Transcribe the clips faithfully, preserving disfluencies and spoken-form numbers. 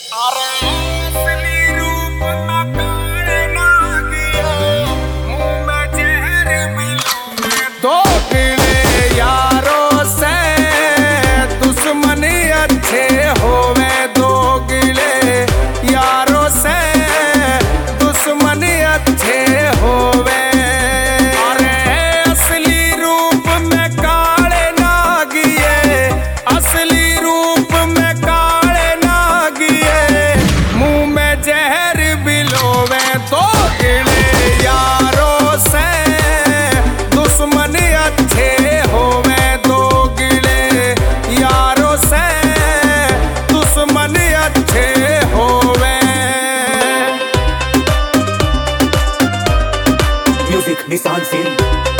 दो गिले यारों से दुश्मन अच्छे होवे, दो गिले यारों से दुश्मन अच्छे होवे। अरे असली रूप में काले नागिए, असली रूप में काले नागिए, मुंह में जहर बिलोवे। दो गिले यारों से दुश्मन अच्छे होवे, दो गिले यारों से दुश्मन अच्छे होवे। म्यूजिक निशान सिंह।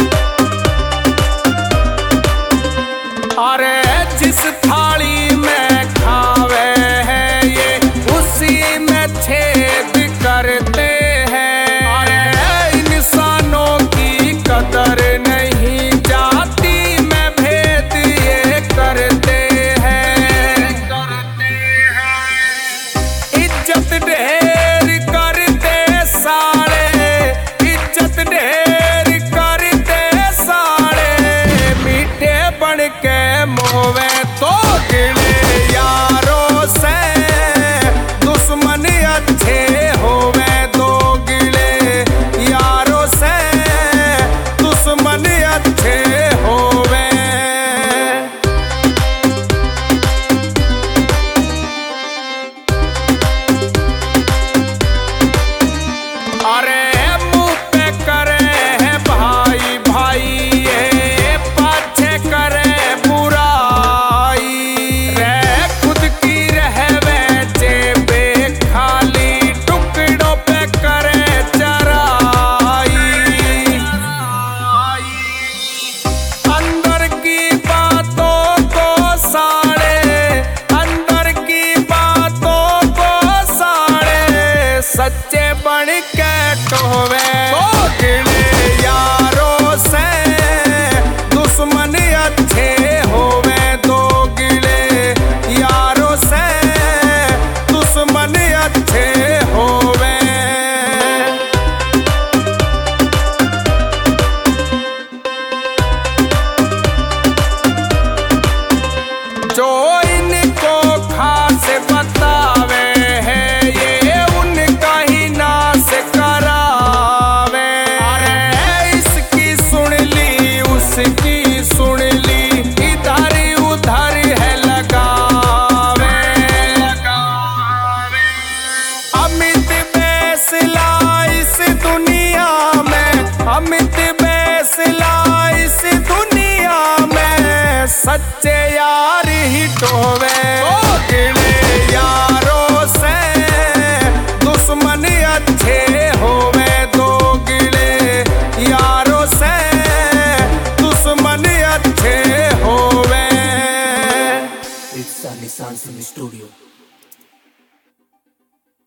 अरे जिस थाली में खावे हैं ये उसी में छेद करते हैं। अरे इंसानों की कदर नहीं जाती में भेद ये करते हैं। इज्जत ढेर करते साले, इज्जत ढेर करते साले, मीठे बन के मोवे। तो गिले यारों से दुश्मन अच्छे होवे, दो गिले यारों से दुश्मन अच्छे होवे। अरे मुंह पे करे है भाई भाई, ये पाछे करे बुराई। रे खुद की रहवे जेबे खाली, टुकड़ों पे करे चराई। अंदर की बातों को साड़े, अंदर की बातों को साड़े, सच्चे बन के टोवे। दो गिले यारों से दुश्मन अच्छे होवे, दो गिले यारों से दुश्मन अच्छे होवे। जो इनको खास बतावे है ये उनका ही नाश करावे। अरे इसकी सुन ली उसकी सुन ली, इधर उधर है लगावे। अमित बैसला इस दुनिया में, अमित बैसला इस दुनिया में, सच्चे यार ही टोवे। दो गिले यारों से दुश्मन अच्छे होवे, दो गिले यारों से दुश्मन अच्छे होवे। इट्स निशान सिंह स्टूडियो।